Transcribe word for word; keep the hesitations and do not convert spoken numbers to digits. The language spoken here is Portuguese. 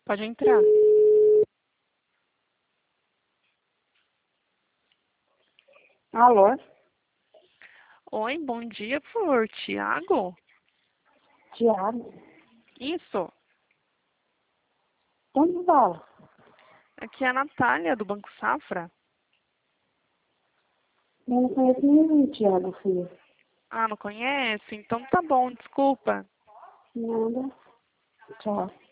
Pode entrar. Alô? Oi, bom dia, por favor, Tiago? Tiago? Isso. Onde fala? Aqui é a Natália, do Banco Safra. Eu não conheço nenhum Tiago, filho. Ah, não conhece? Então tá bom, desculpa. Nada. Tchau.